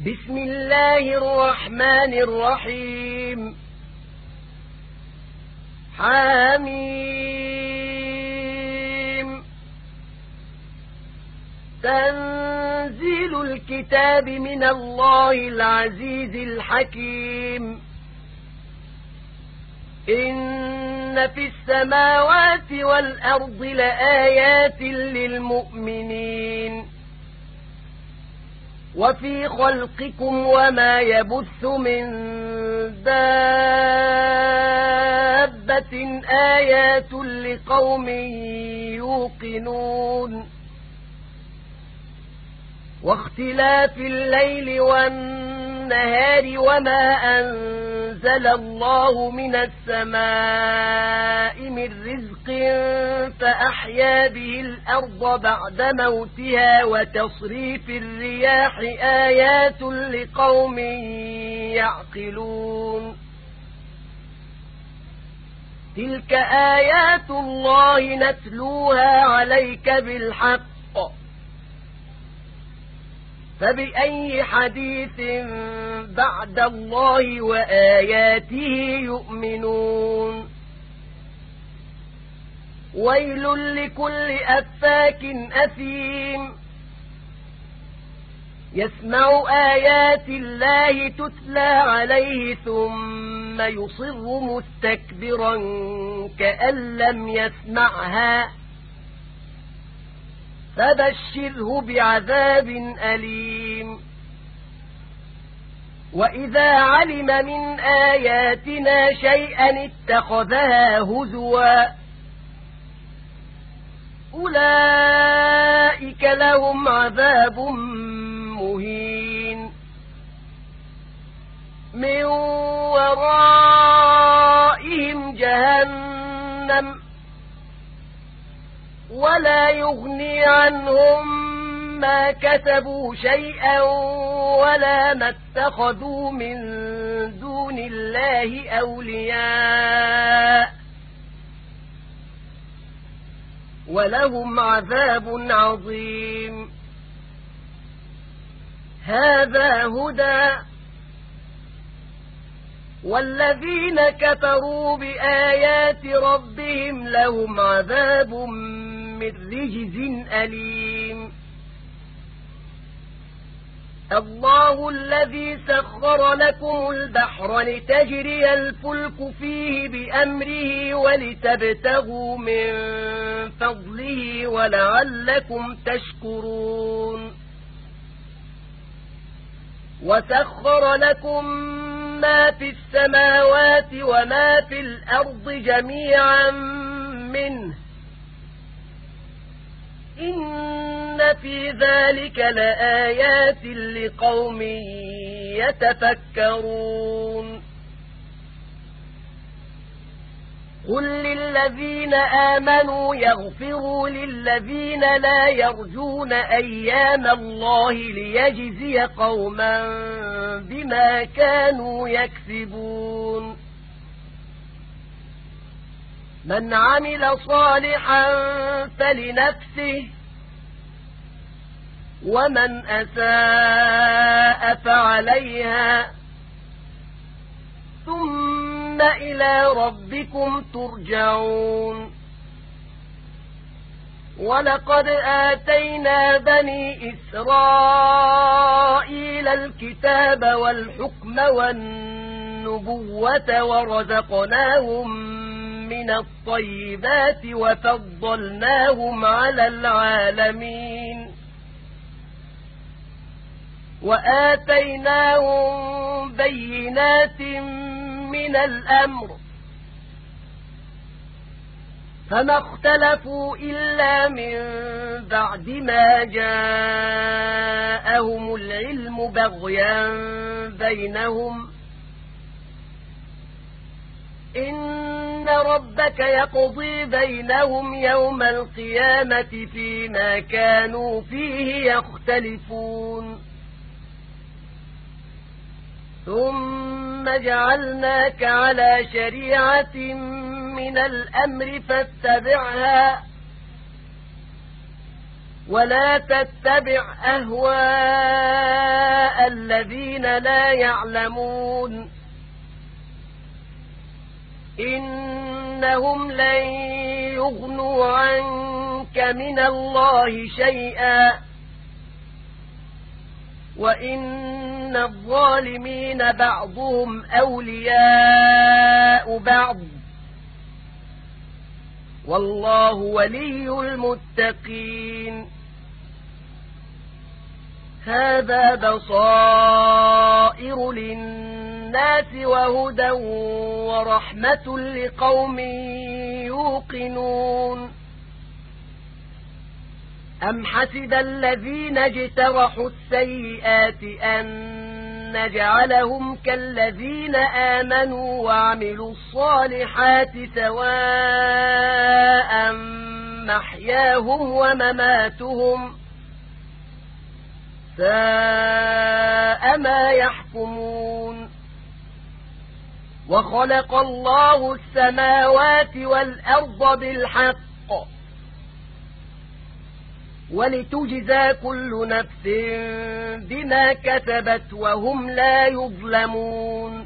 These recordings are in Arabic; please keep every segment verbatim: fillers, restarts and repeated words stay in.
بسم الله الرحمن الرحيم. حميم. تنزيل الكتاب من الله العزيز الحكيم. إن في السماوات والأرض لآيات للمؤمنين وفي خلقكم وما يبث من دابة آيات لقوم يوقنون واختلاف الليل والنهار وما أنزل الله من السماء من رزق فأحيا به الأرض بعد موتها وتصريف الرياح آيات لقوم يعقلون. تلك آيات الله نتلوها عليك بالحق فبأي حديث بعد الله وآياته يؤمنون. ويل لكل أفاك أثيم يسمع آيات الله تتلى عليه ثم يصر مستكبرا كأن لم يسمعها فبشره بعذاب أليم. وإذا علم من آياتنا شيئا اتخذها هزوا أولئك لهم عذاب مهين من ورائهم جهنم ولا يغني عنهم ما كسبوا شيئا ولا ما اتخذوا من دون الله أولياء ولهم عذاب عظيم. هذا هدى والذين كفروا بآيات ربهم لهم عذاب من رجز أليم. الله الذي سخر لكم البحر لتجري الفلك فيه بأمره ولتبتغوا من فضله ولعلكم تشكرون. وسخر لكم ما في السماوات وما في الأرض جميعا منه إن في ذلك لآيات لقوم يتفكرون. قل للذين آمنوا يغفروا للذين لا يرجون أيام الله ليجزي قوما بما كانوا يكسبون. من عمل صالحا فلنفسه ومن أساء فعليها ثم إلى ربكم ترجعون. ولقد آتينا بني إسرائيل الكتاب والحكم والنبوة ورزقناهم من الطيبات وفضلناهم على العالمين وآتيناهم بينات من الأمر فما اختلفوا إلا من بعد ما جاءهم العلم بغيا بينهم إن ربك يقضي بينهم يوم القيامة فيما كانوا فيه يختلفون. ثم جعلناك على شريعة من الأمر فاتبعها ولا تتبع أهواء الذين لا يعلمون إنهم لن يغنوا عنك من الله شيئا وإن الظالمين بعضهم أولياء بعض والله ولي المتقين هذا بصائر للناس وهدى ورحمة لقوم يوقنون أم حسب الذين اجترحوا السيئات أن نجعلهم كالذين آمنوا وعملوا الصالحات سواء محياهم ومماتهم ساء ما يحكمون وخلق الله السماوات والأرض بالحق ولتجزى كل نفس بما كسبت وهم لا يظلمون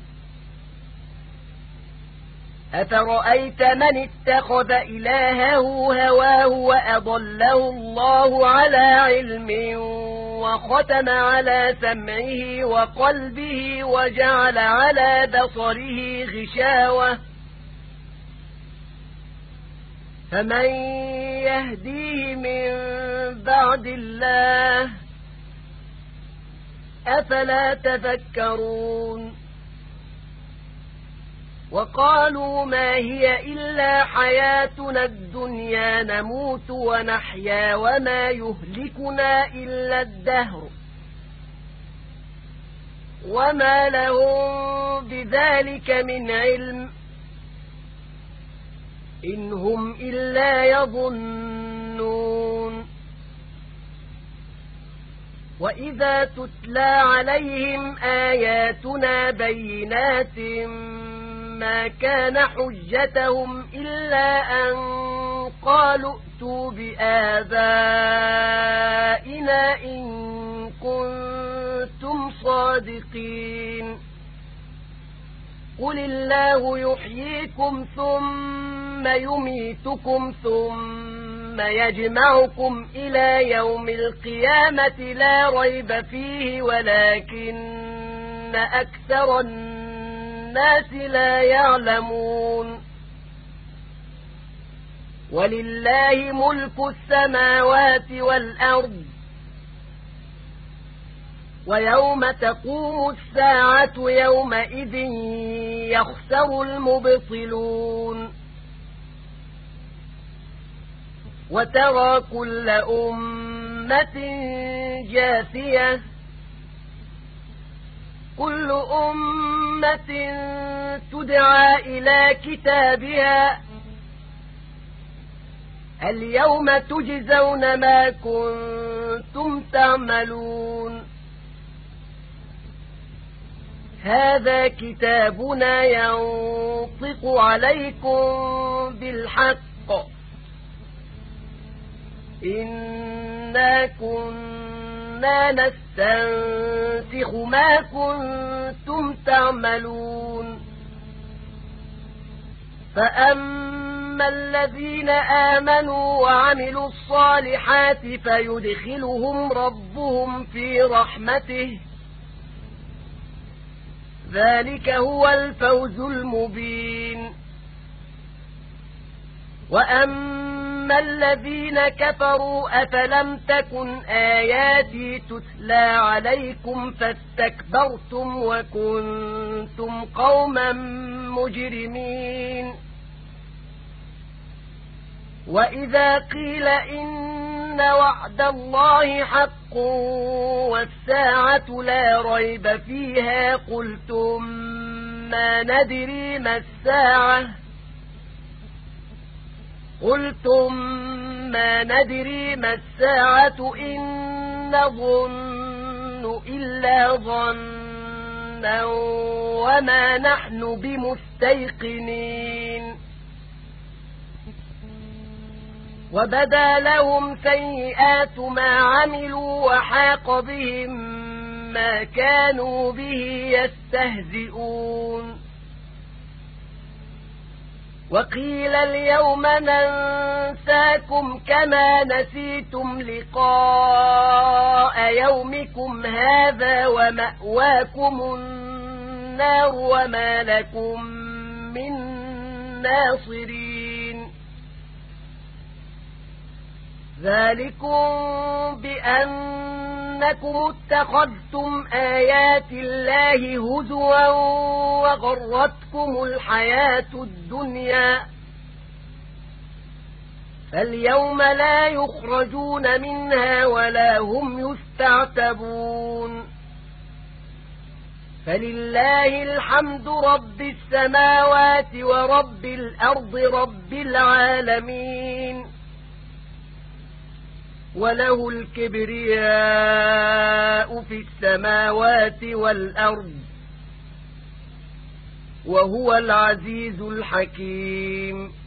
أفرأيت من اتخذ إلهه هواه وأضله الله على علم وختم على سمعه وقلبه وجعل على بصره غشاوة فمن يهديه من بعد الله أفلا تذكرون وقالوا ما هي إلا حياتنا الدنيا نموت ونحيا وما يهلكنا إلا الدهر وما لهم بذلك من علم إن هم إلا يظنون وإذا تتلى عليهم آياتنا بينات ما كان حجتهم إلا أن قالوا ائتوا بآبائنا إن كنتم صادقين قل الله يحييكم ثم يميتكم ثم يجمعكم إلى يوم القيامة لا ريب فيه ولكن أكثر الناس لا يعلمون ولله ملك السماوات والأرض ويوم تقوم الساعة يومئذ يخسر المبطلون وترى كل أمة جاثية كل أمة تدعى إلى كتابها اليوم تجزون ما كنتم تعملون هذا كتابنا ينطق عليكم بالحق إنا كنا نستنسخ ما كنتم تعملون فأما الذين آمنوا وعملوا الصالحات فيدخلهم ربهم في رحمته ذلك هو الفوز المبين وأما الذين كفروا أفلم تكن آياتي تتلى عليكم فاستكبرتم وكنتم قوما مجرمين وإذا قيل إن وعد الله حق والساعة لا ريب فيها قلتم ما ندري ما الساعة قلتم ما ندري ما الساعة إن نظن إلا ظنا وما نحن بمستيقنين وبدا لهم سيئات ما عملوا وحاق بهم ما كانوا به يستهزئون وقيل اليوم ننساكم كما نسيتم لقاء يومكم هذا ومأواكم النار وما لكم من ناصرين ذلكم بأنكم اتخذتم آيات الله هزوا وغرتكم الحياة الدنيا فاليوم لا يخرجون منها ولا هم يستعتبون فلله الحمد رب السماوات ورب الأرض رب العالمين وله الكبرياء في السماوات والأرض وهو العزيز الحكيم